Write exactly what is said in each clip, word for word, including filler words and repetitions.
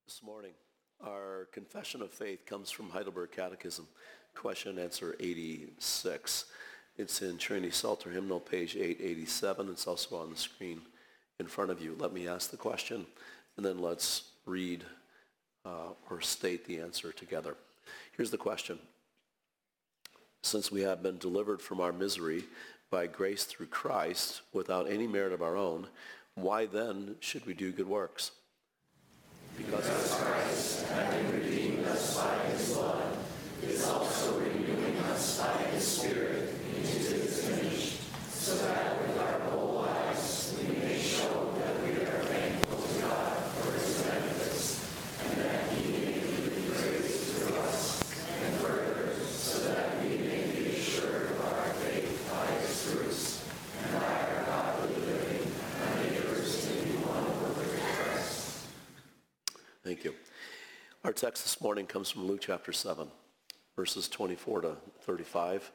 This morning, our confession of faith comes from Heidelberg Catechism, question and answer eighty-six. It's in Trinity Psalter Hymnal, page eight eighty-seven. It's also on the screen in front of you. Let me ask the question, and then let's read uh, or state the answer together. Here's the question. Since we have been delivered from our misery by grace through Christ without any merit of our own, why then should we do good works? Because of Christ, having redeemed us by his blood, is also renewing us by his Spirit into his image, so that with our whole lives we may show that we are thankful to God for his benefits, and that he may be praised through us, and further, so that we may be assured of our faith by its fruits, and by our godly living, our neighbors to be one with Christ. Thank you. Our text this morning comes from Luke chapter seven, verses twenty-four to thirty-five.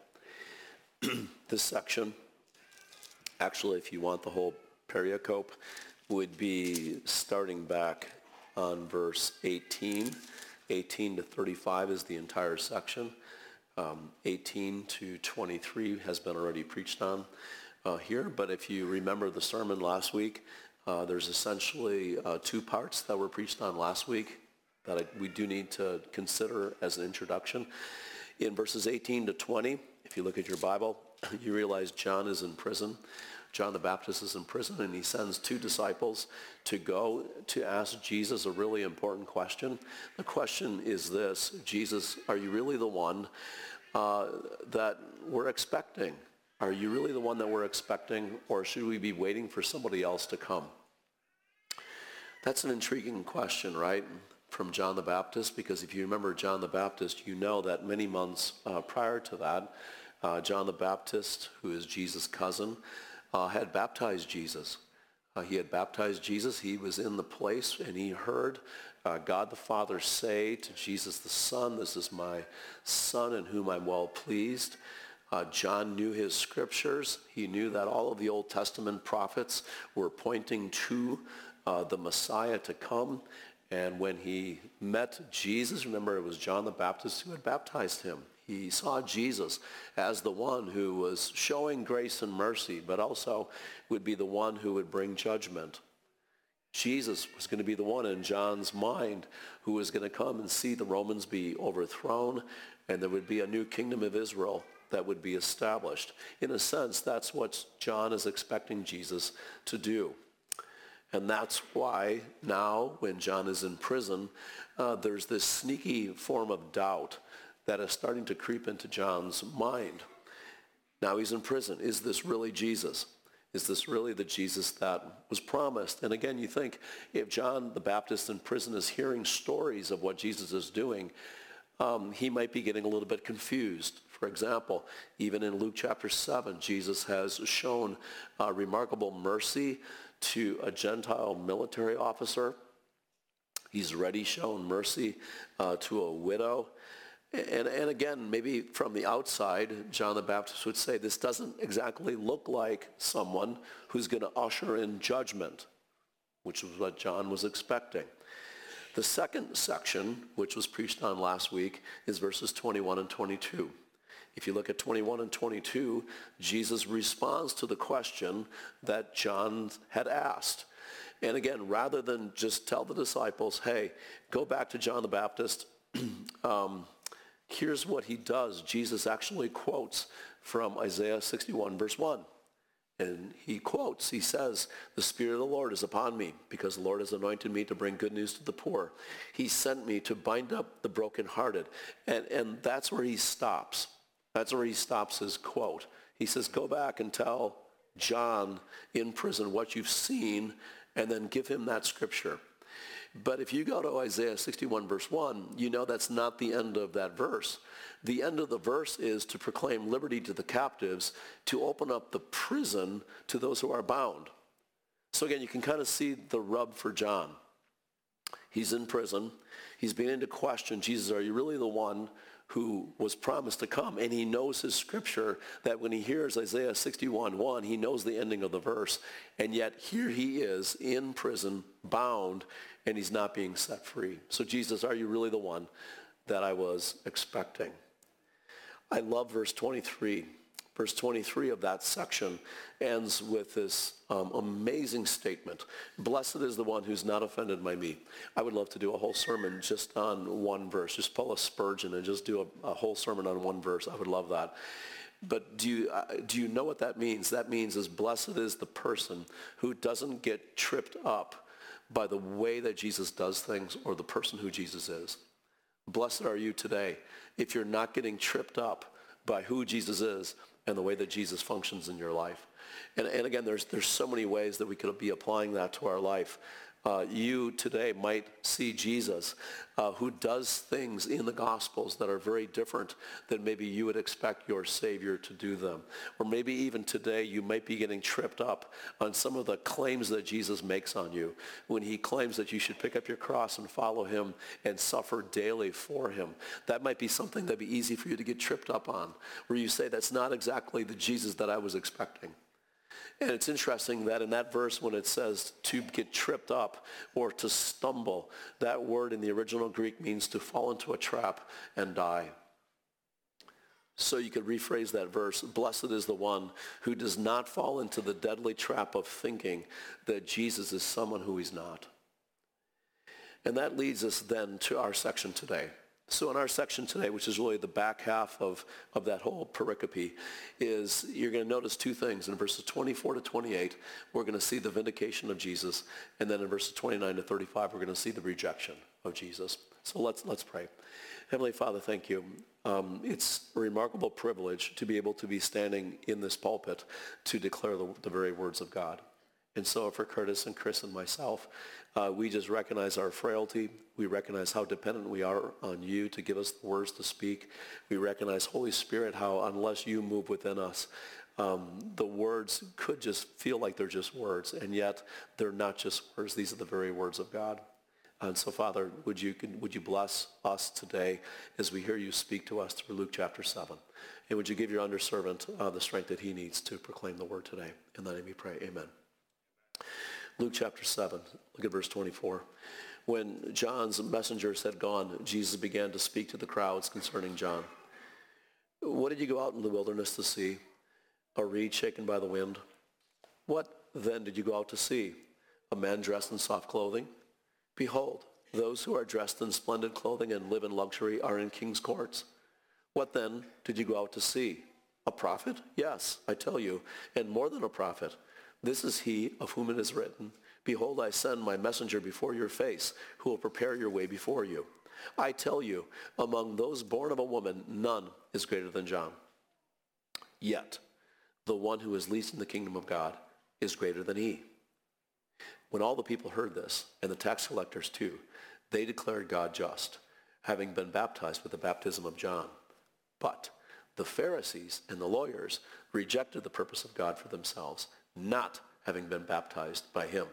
This section, actually, if you want the whole pericope, would be starting back on verse eighteen. eighteen to thirty-five is the entire section. Um, eighteen to twenty-three has been already preached on uh, here, but if you remember the sermon last week, Uh, there's essentially uh, two parts that were preached on last week that I, we do need to consider as an introduction. In verses eighteen to twenty, if you look at your Bible, you realize John is in prison. John the Baptist is in prison, and he sends two disciples to go to ask Jesus a really important question. The question is this: Jesus, are you really the one uh, that we're expecting? Are you really the one that we're expecting, or should we be waiting for somebody else to come? That's an intriguing question, right, from John the Baptist, because if you remember John the Baptist, you know that many months uh, prior to that, uh, John the Baptist, who is Jesus' cousin, uh, had baptized Jesus. Uh, he had baptized Jesus. He was in the place, and he heard uh, God the Father say to Jesus the Son, "This is my Son in whom I'm well pleased." Uh, John knew his scriptures. He knew that all of the Old Testament prophets were pointing to uh, the Messiah to come. And when he met Jesus, remember it was John the Baptist who had baptized him. He saw Jesus as the one who was showing grace and mercy, but also would be the one who would bring judgment. Jesus was going to be the one in John's mind who was going to come and see the Romans be overthrown, and there would be a new kingdom of Israel that would be established. In a sense, that's what John is expecting Jesus to do. And that's why now, when John is in prison, uh, there's this sneaky form of doubt that is starting to creep into John's mind. Now he's in prison. Is this really Jesus? Is this really the Jesus that was promised? And again, you think, if John the Baptist in prison is hearing stories of what Jesus is doing, um, he might be getting a little bit confused. For example, even in Luke chapter seven, Jesus has shown uh, remarkable mercy to a Gentile military officer. He's already shown mercy uh, to a widow. And, and again, maybe from the outside, John the Baptist would say, this doesn't exactly look like someone who's going to usher in judgment, which was what John was expecting. The second section, which was preached on last week, is verses twenty-one and twenty-two. If you look at twenty-one and twenty-two, Jesus responds to the question that John had asked. And again, rather than just tell the disciples, hey, go back to John the Baptist, um, here's what he does. Jesus actually quotes from Isaiah sixty-one, verse one. And he quotes, he says, "The Spirit of the Lord is upon me, because the Lord has anointed me to bring good news to the poor. He sent me to bind up the brokenhearted." And, and that's where he stops. That's where he stops his quote. He says, go back and tell John in prison what you've seen, and then give him that scripture. But if you go to Isaiah sixty-one, verse one, you know that's not the end of that verse. The end of the verse is to proclaim liberty to the captives, to open up the prison to those who are bound. So again, you can kind of see the rub for John. He's in prison. He's beginning to question, Jesus, are you really the one who was promised to come, and he knows his scripture, that when he hears Isaiah sixty-one one, he knows the ending of the verse, and yet here he is in prison, bound, and he's not being set free. So Jesus, are you really the one that I was expecting? I love verse twenty-three. Verse twenty-three of that section ends with this um, amazing statement. Blessed is the one who's not offended by me. I would love to do a whole sermon just on one verse. Just pull a Spurgeon and just do a, a whole sermon on one verse. I would love that. But do you, uh, do you know what that means? That means is blessed is the person who doesn't get tripped up by the way that Jesus does things or the person who Jesus is. Blessed are you today if you're not getting tripped up by who Jesus is and the way that Jesus functions in your life. And, and again, there's, there's so many ways that we could be applying that to our life. Uh, you today might see Jesus uh, who does things in the Gospels that are very different than maybe you would expect your Savior to do them. Or maybe even today you might be getting tripped up on some of the claims that Jesus makes on you when he claims that you should pick up your cross and follow him and suffer daily for him. That might be something that'd be easy for you to get tripped up on, where you say, that's not exactly the Jesus that I was expecting. And it's interesting that in that verse when it says to get tripped up or to stumble, that word in the original Greek means to fall into a trap and die. So you could rephrase that verse, blessed is the one who does not fall into the deadly trap of thinking that Jesus is someone who he's not. And that leads us then to our section today. So in our section today, which is really the back half of, of that whole pericope, is you're going to notice two things. In verses twenty-four to twenty-eight, we're going to see the vindication of Jesus. And then in verses twenty-nine to thirty-five, we're going to see the rejection of Jesus. So let's let's pray. Heavenly Father, thank you. Um, it's a remarkable privilege to be able to be standing in this pulpit to declare the, the very words of God. And so for Curtis and Chris and myself, uh, we just recognize our frailty. We recognize how dependent we are on you to give us the words to speak. We recognize, Holy Spirit, how unless you move within us, um, the words could just feel like they're just words, and yet they're not just words. These are the very words of God. And so, Father, would you would you bless us today as we hear you speak to us through Luke chapter seven? And would you give your underservant uh, the strength that he needs to proclaim the word today? In that name we pray, amen. Luke chapter seven, look at verse twenty-four. When John's messengers had gone, Jesus began to speak to the crowds concerning John. What did you go out in the wilderness to see? A reed shaken by the wind? What then did you go out to see? A man dressed in soft clothing? Behold, those who are dressed in splendid clothing and live in luxury are in king's courts. What then did you go out to see? A prophet? Yes, I tell you, and more than a prophet. This is he of whom it is written, behold, I send my messenger before your face, who will prepare your way before you. I tell you, among those born of a woman, none is greater than John. Yet, the one who is least in the kingdom of God is greater than he. When all the people heard this, and the tax collectors too, they declared God just, having been baptized with the baptism of John. But the Pharisees and the lawyers rejected the purpose of God for themselves, not having been baptized by him.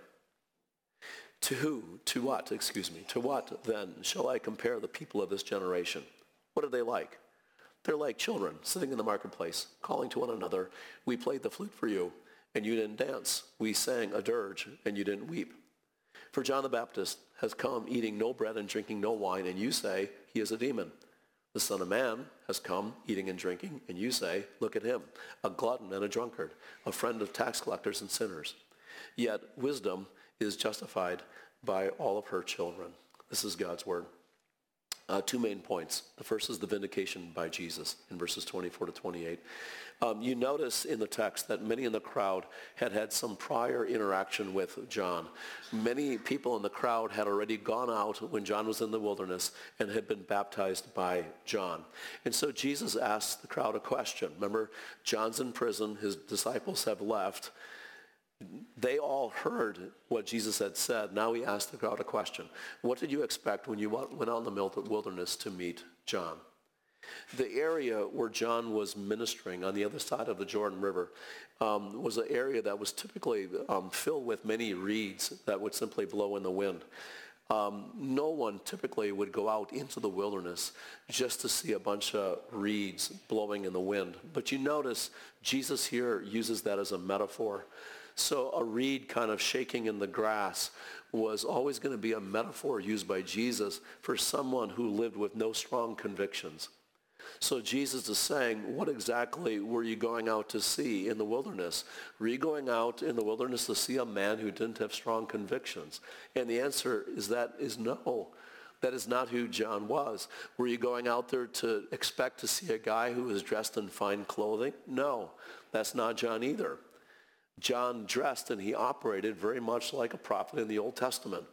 To who, to what, excuse me, to what then shall I compare the people of this generation? What are they like? They're like children sitting in the marketplace, calling to one another, we played the flute for you, and you didn't dance. We sang a dirge, and you didn't weep. For John the Baptist has come eating no bread and drinking no wine, and you say he is a demon. The Son of Man has come eating and drinking, and you say, look at him, a glutton and a drunkard, a friend of tax collectors and sinners. Yet wisdom is justified by all of her children. This is God's word. Uh, two main points. The first is the vindication by Jesus in verses twenty-four to twenty-eight. Um, you notice in the text that many in the crowd had had some prior interaction with John. Many people in the crowd had already gone out when John was in the wilderness and had been baptized by John. And so Jesus asked the crowd a question. Remember, John's in prison. His disciples have left. They all heard what Jesus had said. Now he asked the crowd a question. What did you expect when you went out in the wilderness to meet John? The area where John was ministering on the other side of the Jordan River um, was an area that was typically um, filled with many reeds that would simply blow in the wind. Um, no one typically would go out into the wilderness just to see a bunch of reeds blowing in the wind. But you notice Jesus here uses that as a metaphor. So a reed kind of shaking in the grass was always going to be a metaphor used by Jesus for someone who lived with no strong convictions. So Jesus is saying, what exactly were you going out to see in the wilderness? Were you going out in the wilderness to see a man who didn't have strong convictions? And the answer is that is no. That is not who John was. Were you going out there to expect to see a guy who was dressed in fine clothing? No, that's not John either. John dressed and he operated very much like a prophet in the Old Testament.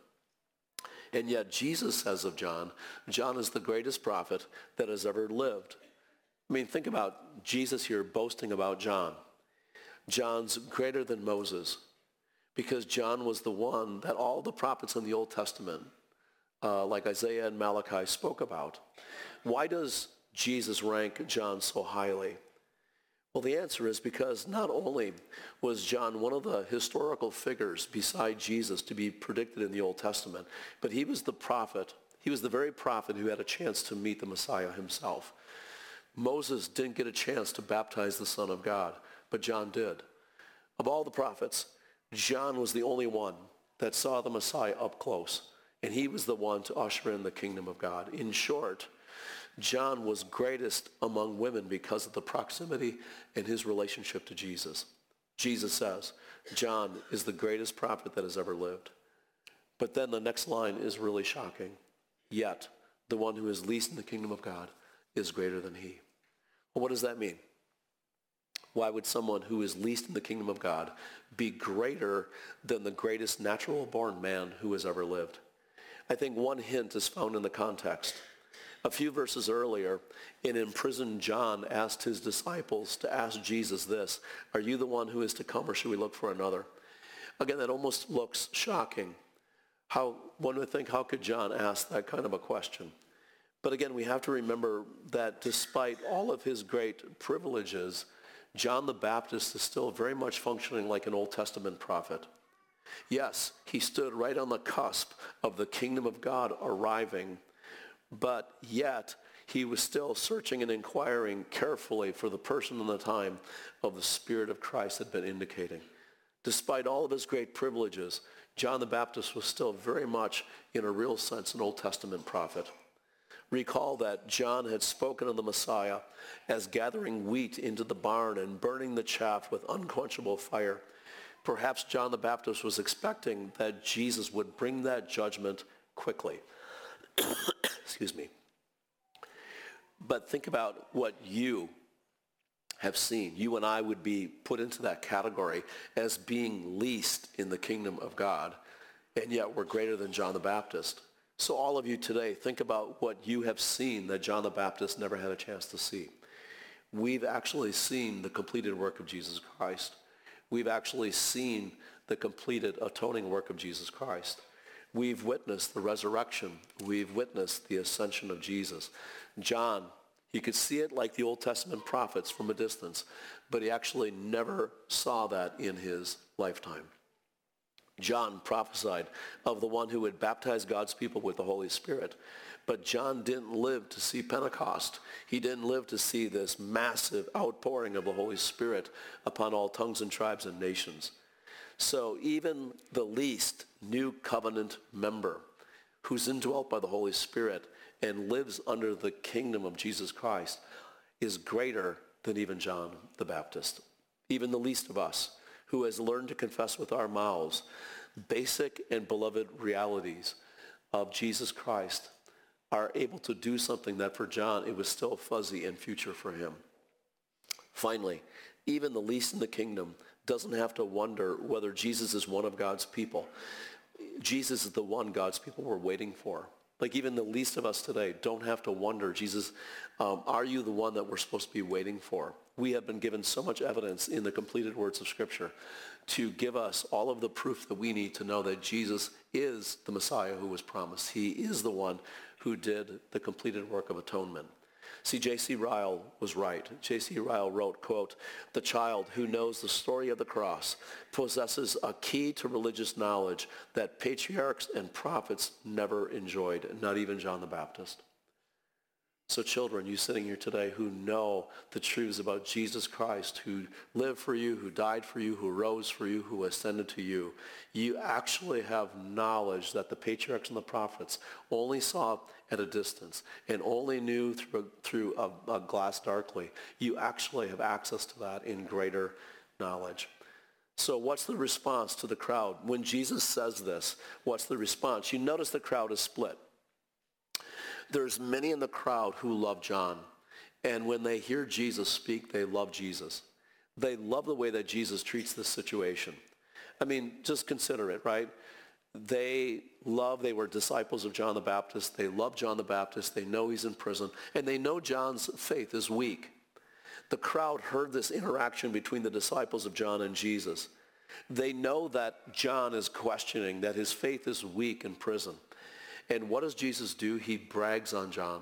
And yet Jesus says of John, John is the greatest prophet that has ever lived. I mean, think about Jesus here boasting about John. John's greater than Moses because John was the one that all the prophets in the Old Testament, uh, like Isaiah and Malachi, spoke about. Why does Jesus rank John so highly? Well, the answer is because not only was John one of the historical figures beside Jesus to be predicted in the Old Testament, but he was the prophet. He was the very prophet who had a chance to meet the Messiah himself. Moses didn't get a chance to baptize the Son of God, but John did. Of all the prophets, John was the only one that saw the Messiah up close, and he was the one to usher in the kingdom of God. In short, John was greatest among women because of the proximity and his relationship to Jesus. Jesus says, John is the greatest prophet that has ever lived. But then the next line is really shocking. Yet, the one who is least in the kingdom of God is greater than he. Well, what does that mean? Why would someone who is least in the kingdom of God be greater than the greatest natural-born man who has ever lived? I think one hint is found in the context. A few verses earlier, an imprisoned John asked his disciples to ask Jesus this, are you the one who is to come or should we look for another? Again, that almost looks shocking. How one would think, how could John ask that kind of a question? But again, we have to remember that despite all of his great privileges, John the Baptist is still very much functioning like an Old Testament prophet. Yes, he stood right on the cusp of the kingdom of God arriving, but yet he was still searching and inquiring carefully for the person and the time of the Spirit of Christ had been indicating. Despite all of his great privileges, John the Baptist was still very much, in a real sense, an Old Testament prophet. Recall that John had spoken of the Messiah as gathering wheat into the barn and burning the chaff with unquenchable fire. Perhaps John the Baptist was expecting that Jesus would bring that judgment quickly. Excuse me. But think about what you have seen. You and I would be put into that category as being least in the kingdom of God, and yet we're greater than John the Baptist. So all of you today, think about what you have seen that John the Baptist never had a chance to see. We've actually seen the completed work of Jesus Christ. We've actually seen the completed atoning work of Jesus Christ. We've witnessed the resurrection. We've witnessed the ascension of Jesus. John, he could see it like the Old Testament prophets from a distance, but he actually never saw that in his lifetime. John prophesied of the one who would baptize God's people with the Holy Spirit, but John didn't live to see Pentecost. He didn't live to see this massive outpouring of the Holy Spirit upon all tongues and tribes and nations. So even the least new covenant member who's indwelt by the Holy Spirit and lives under the kingdom of Jesus Christ is greater than even John the Baptist. Even the least of us who has learned to confess with our mouths basic and beloved realities of Jesus Christ are able to do something that for John it was still fuzzy and future for him. Finally, even the least in the kingdom doesn't have to wonder whether Jesus is one of God's people. Jesus is the one God's people were waiting for. Like even the least of us today don't have to wonder, Jesus, um, are you the one that we're supposed to be waiting for? We have been given so much evidence in the completed words of Scripture to give us all of the proof that we need to know that Jesus is the Messiah who was promised. He is the one who did the completed work of atonement. See, J C Ryle was right. J C Ryle wrote, quote, "The child who knows the story of the cross possesses a key to religious knowledge that patriarchs and prophets never enjoyed, not even John the Baptist." So children, you sitting here today who know the truths about Jesus Christ, who lived for you, who died for you, who rose for you, who ascended to you, you actually have knowledge that the patriarchs and the prophets only saw at a distance and only knew through, through a, a glass darkly. You actually have access to that in greater knowledge. So what's the response to the crowd? When Jesus says this, what's the response? You notice the crowd is split. There's many in the crowd who love John. And when they hear Jesus speak, they love Jesus. They love the way that Jesus treats this situation. I mean, just consider it, right? They love, they were disciples of John the Baptist. They love John the Baptist. They know he's in prison. And they know John's faith is weak. The crowd heard this interaction between the disciples of John and Jesus. They know that John is questioning, that his faith is weak in prison. And what does Jesus do? He brags on John.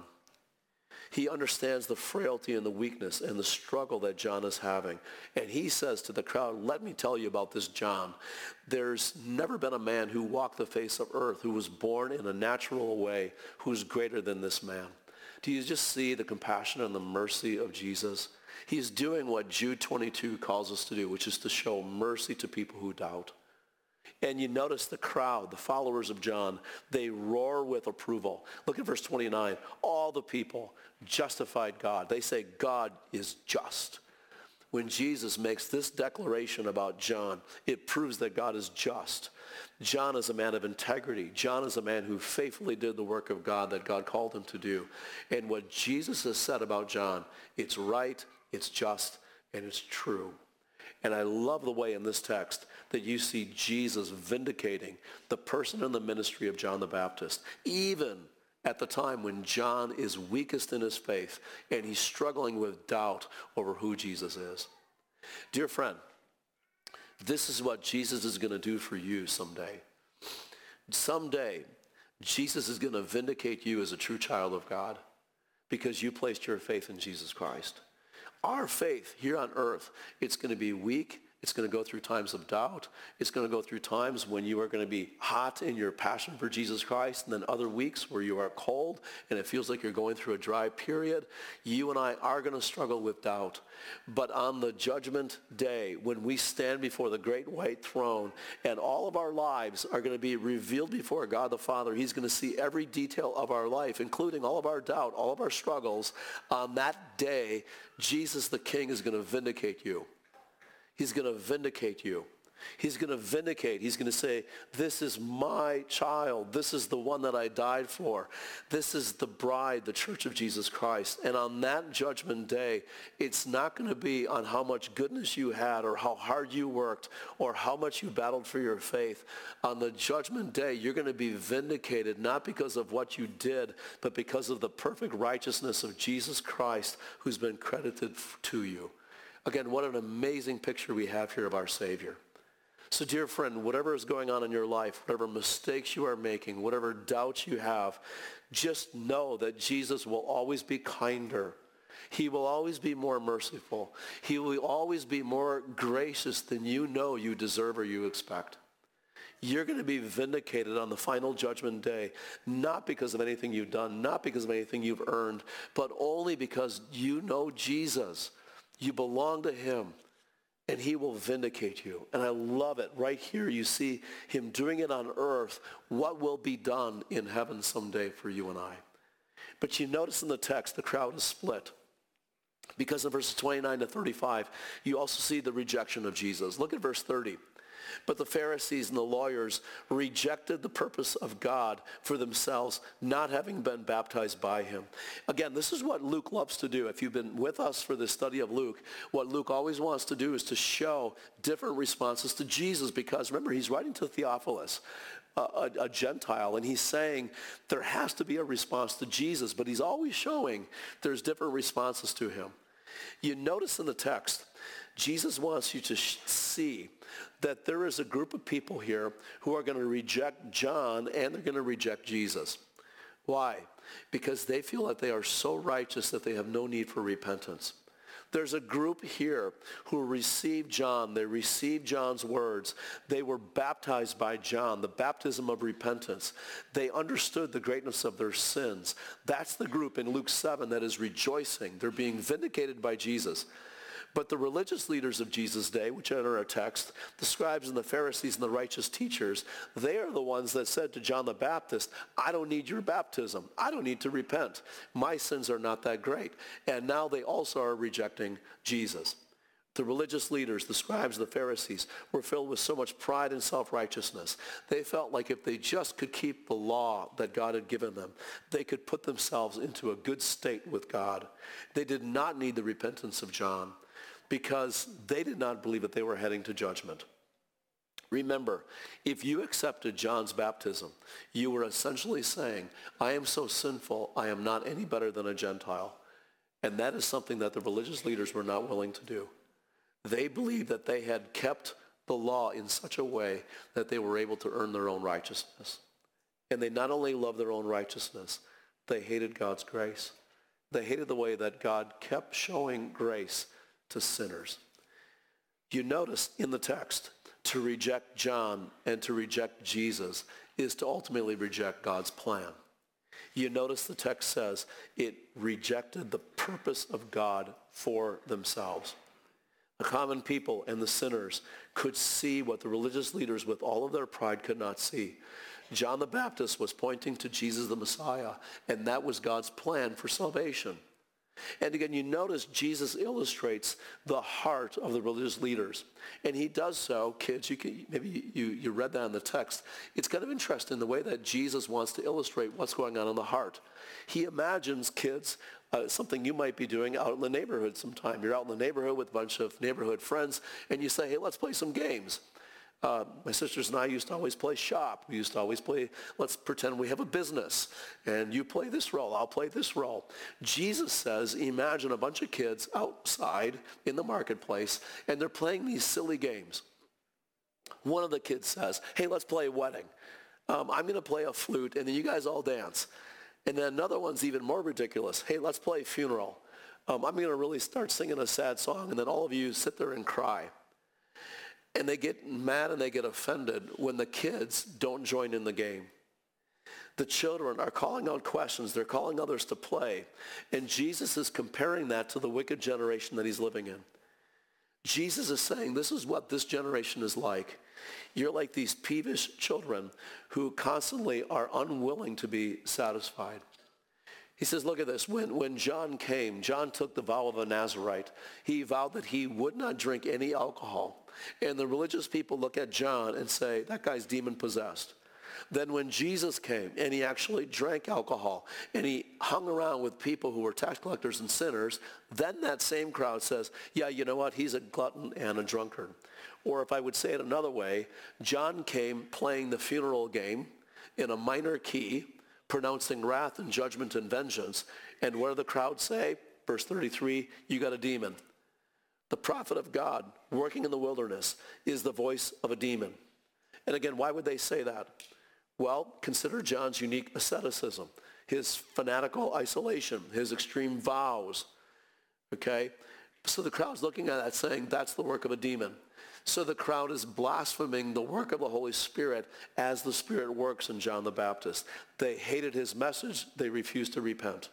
He understands the frailty and the weakness and the struggle that John is having. And he says to the crowd, let me tell you about this John. There's never been a man who walked the face of earth, who was born in a natural way, who's greater than this man. Do you just see the compassion and the mercy of Jesus? He's doing what Jude twenty-two calls us to do, which is to show mercy to people who doubt. And you notice the crowd, the followers of John, they roar with approval. Look at verse twenty-nine. All the people justified God. They say God is just. When Jesus makes this declaration about John, it proves that God is just. John is a man of integrity. John is a man who faithfully did the work of God that God called him to do. And what Jesus has said about John, it's right, it's just, and it's true. And I love the way in this text that you see Jesus vindicating the person and the ministry of John the Baptist, even at the time when John is weakest in his faith and he's struggling with doubt over who Jesus is. Dear friend, this is what Jesus is going to do for you someday. Someday, Jesus is going to vindicate you as a true child of God because you placed your faith in Jesus Christ. Our faith here on earth, it's going to be weak. It's going to go through times of doubt. It's going to go through times when you are going to be hot in your passion for Jesus Christ, and then other weeks where you are cold and it feels like you're going through a dry period. You and I are going to struggle with doubt. But on the judgment day, when we stand before the great white throne and all of our lives are going to be revealed before God the Father, he's going to see every detail of our life, including all of our doubt, all of our struggles. On that day, Jesus the King is going to vindicate you. He's going to vindicate you. He's going to vindicate. He's going to say, this is my child. This is the one that I died for. This is the bride, the church of Jesus Christ. And on that judgment day, it's not going to be on how much goodness you had or how hard you worked or how much you battled for your faith. On the judgment day, you're going to be vindicated not because of what you did, but because of the perfect righteousness of Jesus Christ who's been credited to you. Again, what an amazing picture we have here of our Savior. So dear friend, whatever is going on in your life, whatever mistakes you are making, whatever doubts you have, just know that Jesus will always be kinder. He will always be more merciful. He will always be more gracious than you know you deserve or you expect. You're going to be vindicated on the final judgment day, not because of anything you've done, not because of anything you've earned, but only because you know Jesus. You belong to him, and he will vindicate you. And I love it. Right here, you see him doing it on earth. What will be done in heaven someday for you and I? But you notice in the text, the crowd is split. Because in verses twenty-nine to thirty-five, you also see the rejection of Jesus. Look at verse thirty. But the Pharisees and the lawyers rejected the purpose of God for themselves, not having been baptized by him. Again, this is what Luke loves to do. If you've been with us for the study of Luke, what Luke always wants to do is to show different responses to Jesus, because remember, he's writing to Theophilus, a, a, a Gentile, and he's saying there has to be a response to Jesus, but he's always showing there's different responses to him. You notice in the text, Jesus wants you to sh- see that there is a group of people here who are going to reject John and they're going to reject Jesus. Why? Because they feel that they are so righteous that they have no need for repentance. There's a group here who received John. They received John's words. They were baptized by John, the baptism of repentance. They understood the greatness of their sins. That's the group in Luke seven that is rejoicing. They're being vindicated by Jesus. But the religious leaders of Jesus' day, which enter our text, the scribes and the Pharisees and the righteous teachers, they are the ones that said to John the Baptist, I don't need your baptism. I don't need to repent. My sins are not that great. And now they also are rejecting Jesus. The religious leaders, the scribes, the Pharisees, were filled with so much pride and self-righteousness. They felt like if they just could keep the law that God had given them, they could put themselves into a good state with God. They did not need the repentance of John, because they did not believe that they were heading to judgment. Remember, if you accepted John's baptism, you were essentially saying, I am so sinful, I am not any better than a Gentile. And that is something that the religious leaders were not willing to do. They believed that they had kept the law in such a way that they were able to earn their own righteousness. And they not only loved their own righteousness, they hated God's grace. They hated the way that God kept showing grace to sinners. You notice in the text, to reject John and to reject Jesus is to ultimately reject God's plan. You notice the text says it rejected the purpose of God for themselves. The common people and the sinners could see what the religious leaders with all of their pride could not see. John the Baptist was pointing to Jesus the Messiah, and that was God's plan for salvation. And again, you notice Jesus illustrates the heart of the religious leaders. And he does so, kids, you can, maybe you, you read that in the text. It's kind of interesting the way that Jesus wants to illustrate what's going on in the heart. He imagines, kids, uh, something you might be doing out in the neighborhood sometime. You're out in the neighborhood with a bunch of neighborhood friends, and you say, hey, let's play some games. Uh, my sisters and I used to always play shop. We used to always play, let's pretend we have a business. And you play this role, I'll play this role. Jesus says, imagine a bunch of kids outside in the marketplace, and they're playing these silly games. One of the kids says, hey, let's play a wedding. Um, I'm going to play a flute, and then you guys all dance. And then another one's even more ridiculous. Hey, let's play funeral. Um, I'm going to really start singing a sad song, and then all of you sit there and cry. And they get mad and they get offended when the kids don't join in the game. The children are calling out questions. They're calling others to play. And Jesus is comparing that to the wicked generation that he's living in. Jesus is saying, this is what this generation is like. You're like these peevish children who constantly are unwilling to be satisfied. He says, look at this. When, when John came, John took the vow of a Nazirite. He vowed that he would not drink any alcohol. And the religious people look at John and say, that guy's demon-possessed. Then when Jesus came and he actually drank alcohol and he hung around with people who were tax collectors and sinners, then that same crowd says, yeah, you know what, he's a glutton and a drunkard. Or if I would say it another way, John came playing the funeral game in a minor key, pronouncing wrath and judgment and vengeance. And what do the crowd say? Verse thirty-three, you got a demon. The prophet of God working in the wilderness is the voice of a demon. And again, why would they say that? Well, consider John's unique asceticism, his fanatical isolation, his extreme vows, okay? So the crowd's looking at that saying, that's the work of a demon. So the crowd is blaspheming the work of the Holy Spirit as the Spirit works in John the Baptist. They hated his message. They refused to repent.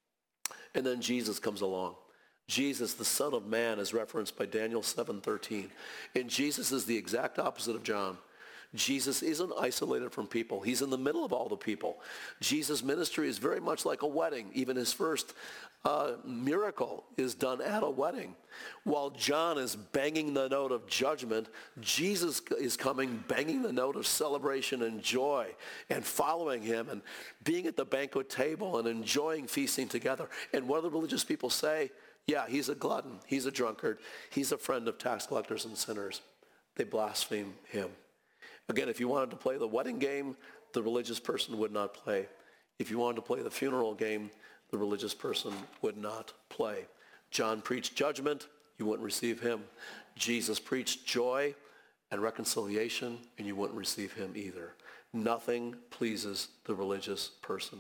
And then Jesus comes along. Jesus, the Son of Man, is referenced by Daniel seven thirteen. And Jesus is the exact opposite of John. Jesus isn't isolated from people. He's in the middle of all the people. Jesus' ministry is very much like a wedding. Even his first uh, miracle is done at a wedding. While John is banging the note of judgment, Jesus is coming banging the note of celebration and joy and following him and being at the banquet table and enjoying feasting together. And what do the religious people say? Yeah, he's a glutton. He's a drunkard. He's a friend of tax collectors and sinners. They blaspheme him. Again, if you wanted to play the wedding game, the religious person would not play. If you wanted to play the funeral game, the religious person would not play. John preached judgment. You wouldn't receive him. Jesus preached joy and reconciliation, and you wouldn't receive him either. Nothing pleases the religious person.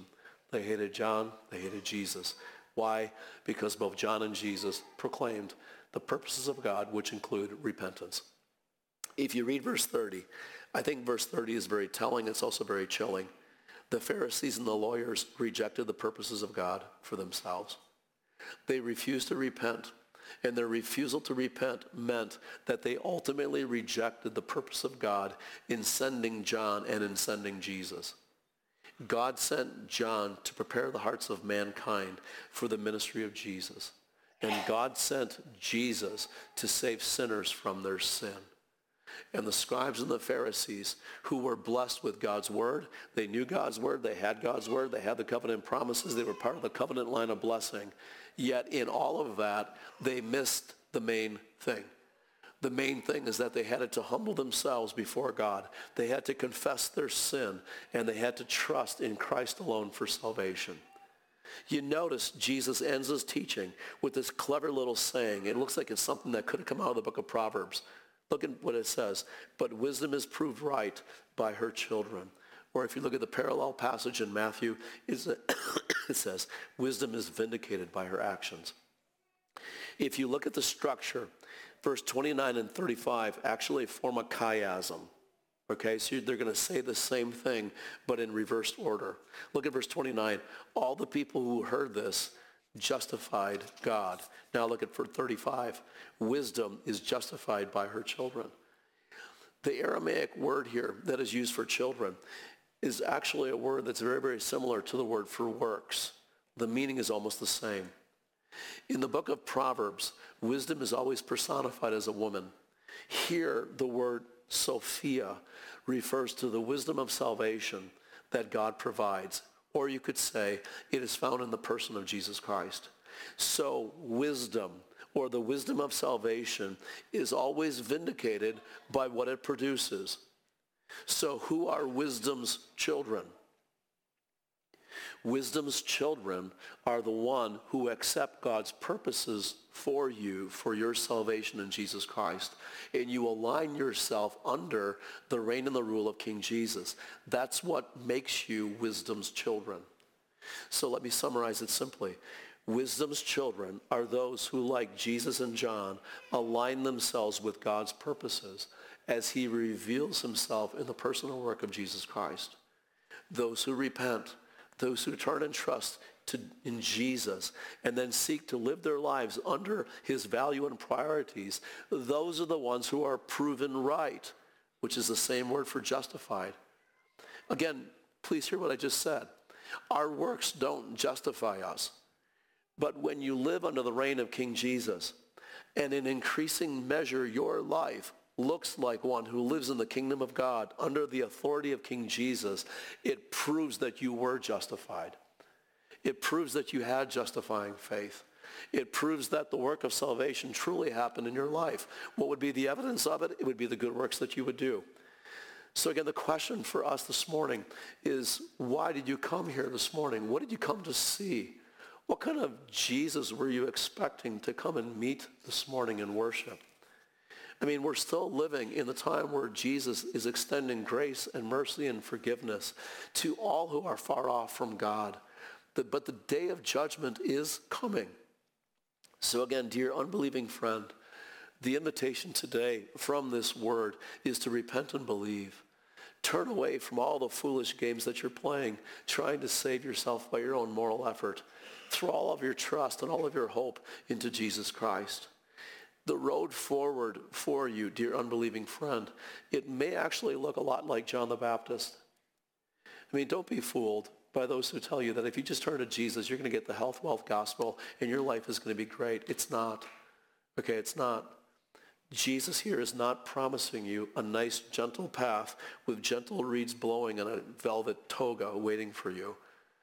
they hated John, they hated Jesus. Why? Because both John and Jesus proclaimed the purposes of God, which include repentance. If you read verse thirty, I think verse thirty is very telling. It's also very chilling. The Pharisees and the lawyers rejected the purposes of God for themselves. They refused to repent, and their refusal to repent meant that they ultimately rejected the purpose of God in sending John and in sending Jesus. God sent John to prepare the hearts of mankind for the ministry of Jesus. And God sent Jesus to save sinners from their sin. And the scribes and the Pharisees, who were blessed with God's word, they knew God's word, they had God's word, they had the covenant promises, they were part of the covenant line of blessing. Yet in all of that, they missed the main thing. The main thing is that they had to humble themselves before God. They had to confess their sin, and they had to trust in Christ alone for salvation. You notice Jesus ends his teaching with this clever little saying. It looks like it's something that could have come out of the book of Proverbs. Look at what it says. But wisdom is proved right by her children. Or if you look at the parallel passage in Matthew, it says, wisdom is vindicated by her actions. If you look at the structure, verse twenty-nine and thirty-five actually form a chiasm. Okay, so they're going to say the same thing, but in reversed order. Look at verse twenty-nine. All the people who heard this justified God. Now look at verse thirty-five. Wisdom is justified by her children. The Aramaic word here that is used for children is actually a word that's very, very similar to the word for works. The meaning is almost the same. In the book of Proverbs, wisdom is always personified as a woman. Here, the word Sophia refers to the wisdom of salvation that God provides. Or you could say it is found in the person of Jesus Christ. So wisdom, or the wisdom of salvation, is always vindicated by what it produces. So who are wisdom's children? Wisdom's children are the one who accept God's purposes for you, for your salvation in Jesus Christ. And you align yourself under the reign and the rule of King Jesus. That's what makes you wisdom's children. So let me summarize it simply. Wisdom's children are those who, like Jesus and John, align themselves with God's purposes as he reveals himself in the personal work of Jesus Christ. Those who repent, those who turn and trust to, in Jesus, and then seek to live their lives under his value and priorities, those are the ones who are proven right, which is the same word for justified. Again, please hear what I just said. Our works don't justify us. But when you live under the reign of King Jesus, and in increasing measure your life looks like one who lives in the kingdom of God under the authority of King Jesus, it proves that you were justified. It proves that you had justifying faith. It proves that the work of salvation truly happened in your life. What would be the evidence of it? It would be the good works that you would do. So again, the question for us this morning is, why did you come here this morning? What did you come to see? What kind of Jesus were you expecting to come and meet this morning in worship? I mean, we're still living in the time where Jesus is extending grace and mercy and forgiveness to all who are far off from God. But the day of judgment is coming. So again, dear unbelieving friend, the invitation today from this word is to repent and believe. Turn away from all the foolish games that you're playing, trying to save yourself by your own moral effort. Throw all of your trust and all of your hope into Jesus Christ. The road forward for you, dear unbelieving friend, it may actually look a lot like John the Baptist. I mean, don't be fooled by those who tell you that if you just turn to Jesus, you're going to get the health, wealth gospel, and your life is going to be great. It's not. Okay, it's not. Jesus here is not promising you a nice, gentle path with gentle reeds blowing and a velvet toga waiting for you.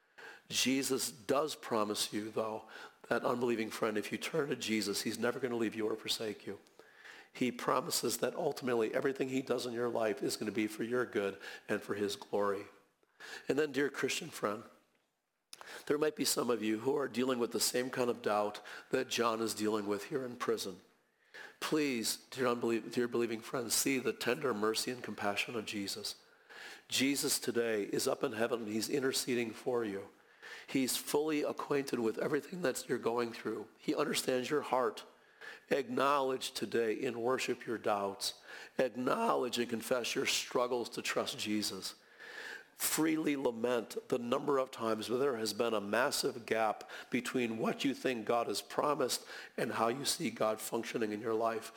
Jesus does promise you, though, that unbelieving friend, if you turn to Jesus, he's never going to leave you or forsake you. He promises that ultimately everything he does in your life is going to be for your good and for his glory. And then, dear Christian friend, there might be some of you who are dealing with the same kind of doubt that John is dealing with here in prison. Please, dear, unbelie- dear believing friends, see the tender mercy and compassion of Jesus. Jesus today is up in heaven and he's interceding for you. He's fully acquainted with everything that you're going through. He understands your heart. Acknowledge today in worship your doubts. Acknowledge and confess your struggles to trust Jesus. Freely lament the number of times where there has been a massive gap between what you think God has promised and how you see God functioning in your life.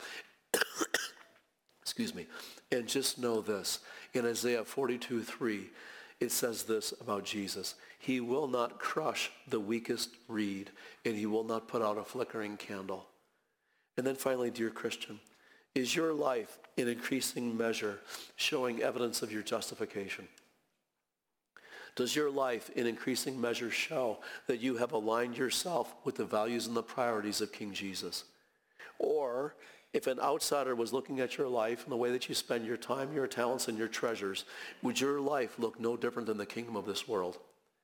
Excuse me. And just know this. In Isaiah forty-two three, it says this about Jesus. He will not crush the weakest reed, and he will not put out a flickering candle. And then finally, dear Christian, is your life in increasing measure showing evidence of your justification? Does your life in increasing measure show that you have aligned yourself with the values and the priorities of King Jesus? Or if an outsider was looking at your life and the way that you spend your time, your talents, and your treasures, would your life look no different than the kingdom of this world?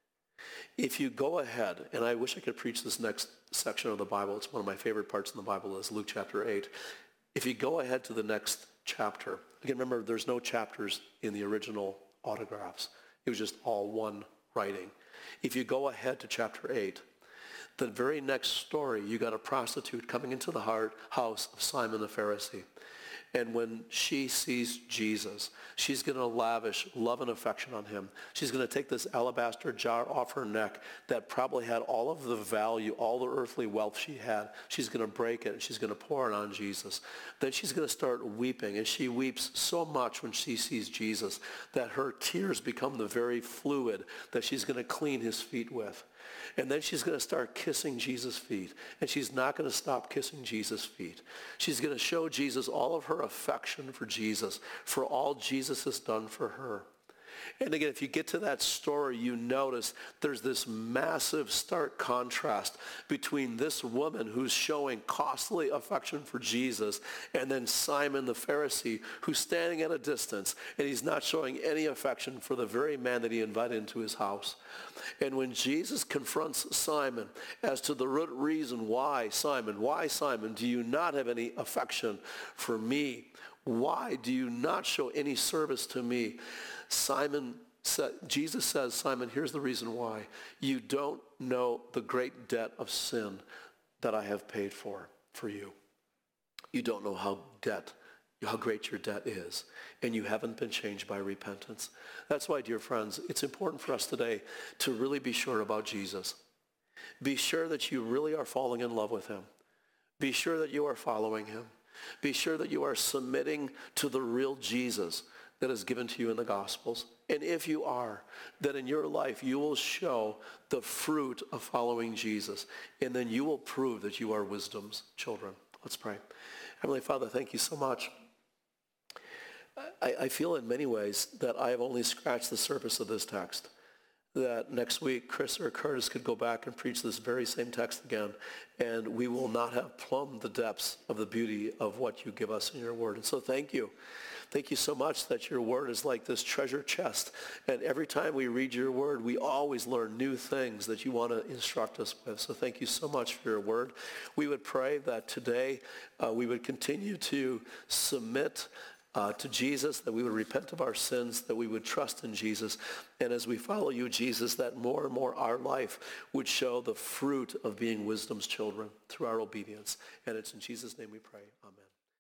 If you go ahead, and I wish I could preach this next section of the Bible. It's one of my favorite parts in the Bible, is Luke chapter eight. If you go ahead to the next chapter, again, remember, there's no chapters in the original autographs. It was just all one writing. If you go ahead to chapter eight, the very next story, you got a prostitute coming into the heart, house of Simon the Pharisee. And when she sees Jesus, she's going to lavish love and affection on him. She's going to take this alabaster jar off her neck that probably had all of the value, all the earthly wealth she had. She's going to break it, and she's going to pour it on Jesus. Then she's going to start weeping, and she weeps so much when she sees Jesus that her tears become the very fluid that she's going to clean his feet with. And then she's going to start kissing Jesus' feet. And she's not going to stop kissing Jesus' feet. She's going to show Jesus all of her affection for Jesus, for all Jesus has done for her. And again, if you get to that story, you notice there's this massive stark contrast between this woman who's showing costly affection for Jesus and then Simon the Pharisee, who's standing at a distance, and he's not showing any affection for the very man that he invited into his house. And when Jesus confronts Simon as to the root reason why, Simon, why, Simon, do you not have any affection for me? Why do you not show any service to me? Simon said, Jesus says, Simon, here's the reason why. You don't know the great debt of sin that I have paid for, for you. You don't know how debt, how great your debt is, and you haven't been changed by repentance. That's why, dear friends, it's important for us today to really be sure about Jesus. Be sure that you really are falling in love with him. Be sure that you are following him. Be sure that you are submitting to the real Jesus that is given to you in the Gospels. And if you are, that in your life you will show the fruit of following Jesus. And then you will prove that you are wisdom's children. Let's pray. Heavenly Father, thank you so much. I, I feel in many ways that I have only scratched the surface of this text. That next week, Chris or Curtis could go back and preach this very same text again, and we will not have plumbed the depths of the beauty of what you give us in your word. And so thank you. Thank you so much that your word is like this treasure chest. And every time we read your word, we always learn new things that you want to instruct us with. So thank you so much for your word. We would pray that today uh, we would continue to submit Uh, to Jesus, that we would repent of our sins, that we would trust in Jesus. And as we follow you, Jesus, that more and more our life would show the fruit of being wisdom's children through our obedience. And it's in Jesus' name we pray. Amen.